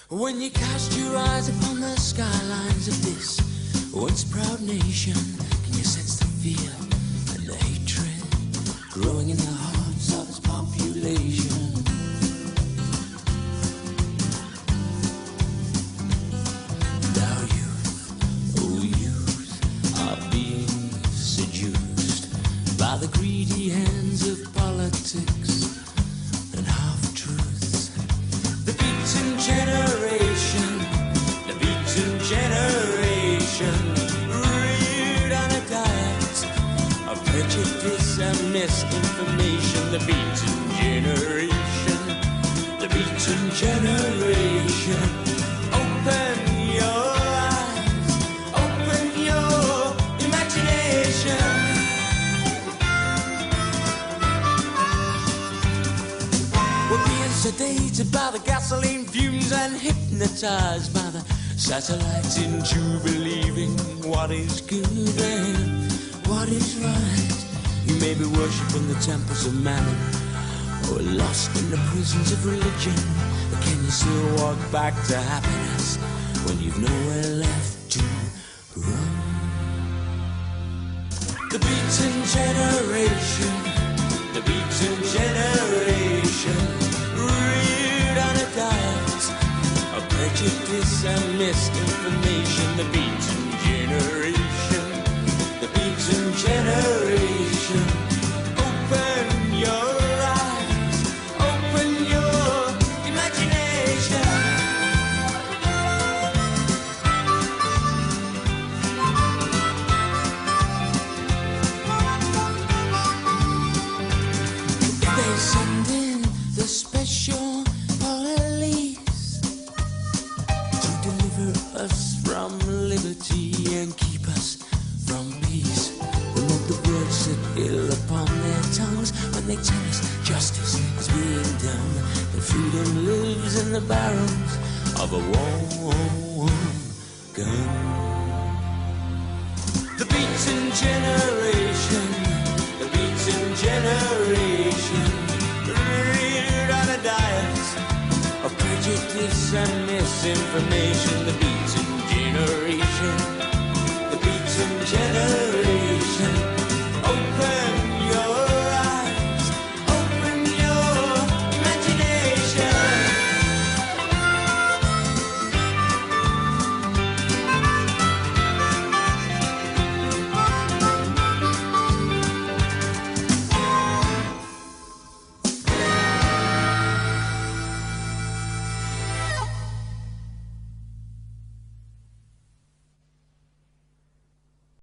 When you cast your eyes upon the skylines of this once proud nation, can you sense the fear and the hatred growing in the hearts of its population? And our youth, oh youth, are being seduced by the greedy hands of politics and half-truths. The beaten generation, the beaten generation, reared on a diet of prejudice and misinformation. The beaten generation, the beaten generation. Open your eyes, open your imagination. We're being sedated by the gasoline fumes and hypnotized by the satellites into believing what is good and what is right. You may be worshipping the temples of mammon or lost in the prisons of religion, but can you still walk back to happiness when you've nowhere left to run? The beaten generation, the beaten generation, reared on a diet of prejudice and misinformation. The beaten generation, the beaten generation. Open your eyes, open your imagination. They send in the special police to deliver us from liberty and keep us from peace. Remove the words that ill upon their tongues when they tell us justice is being done, that freedom lives in the barrels of a warm gun. The beaten generation, the beaten generation, reared on a diet of prejudice and misinformation. The beaten generation, the beaten generation.